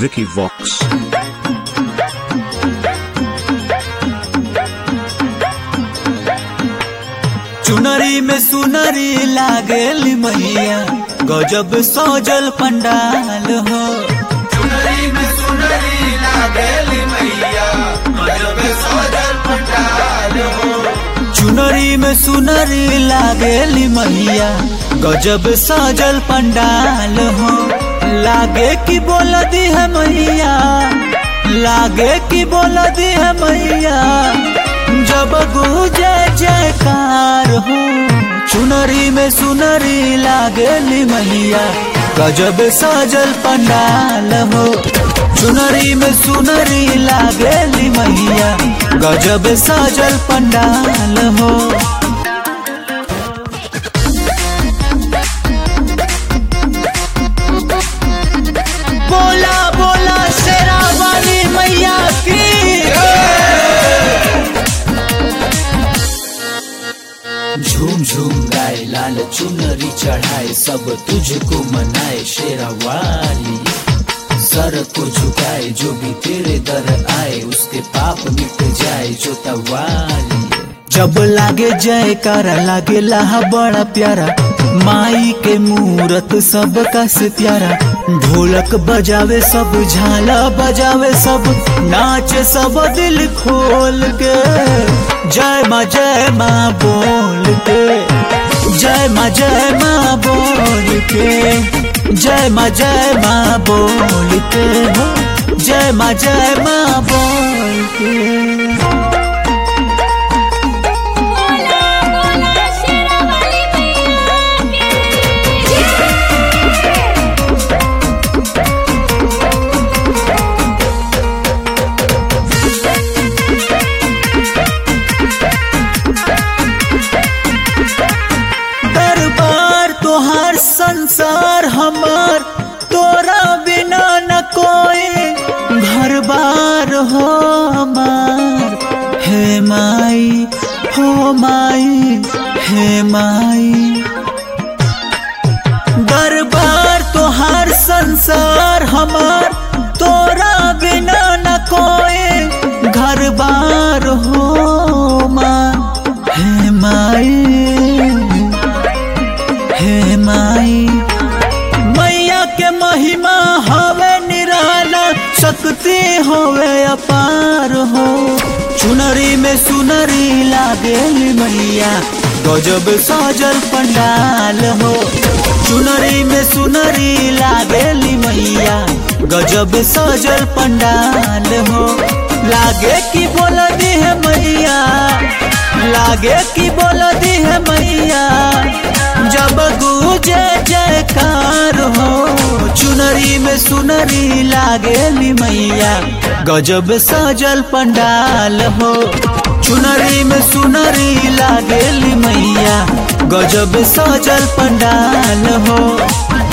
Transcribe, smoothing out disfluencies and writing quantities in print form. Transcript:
Vicky Vox. चुनरी में सुनरी लागेली मैया गजब सजल पंडाल हो। चुनरी में सुनरी लागेली मैया गजब सजल पंडाल हो। चुनरी में सुनरी लागेली मैया गजब सजल पंडाल हो। लागे कि बोल दी है मैया, लागे कि बोल दी है मैया जब गूंजे जयकार हो। चुनरी में सुनरी लागेली मैया गजब सजल पंडाल हो। चुनरी में सुनरी लागेली मैया गजब सजल पंडाल हो। बोला बोला शेरा वाली मैया की। झूम झूम गाए लाल चुनरी चढ़ाए सब तुझको मनाए शेरा वाली। सर को झुकाए जो भी तेरे दर आए उसके पाप मिट जाए जो तवाली। जब लागे जयकारा लागे लाहा बड़ा प्यारा माई के मूरत सबका से प्यारा। ढोलक बजावे सब झाला बजावे सब नाचे सब दिल खोल के। जय माँ बोल के, जय माँ बोल के, जय माँ बोल के हो, जय माँ बोल के। संसार हमार तोरा बिना न कोई घर बार हो हमार। हे माई हो माई हे माई दरबार तोहार संसार हमार तोरा बिना न कोई घर बार हो माँ। हे माई हे माई मैया के महिमा हवे निराला शक्ति होवे अपार हो। चुनरी में सुनरी लागेली मैया गजब सजल पंडाल हो। चुनरी में सुनरी लागेली मैया गजब सजल पंडाल हो। लागे कि बोल दी है मैया, लागे कि बोल दी है मैया जब गूंजे जयकार हो। चुनरी में सुनरी लागेली मैया गजब सजल पंडाल हो। चुनरी में सुनरी लागेली मैया गजब सजल पंडाल हो।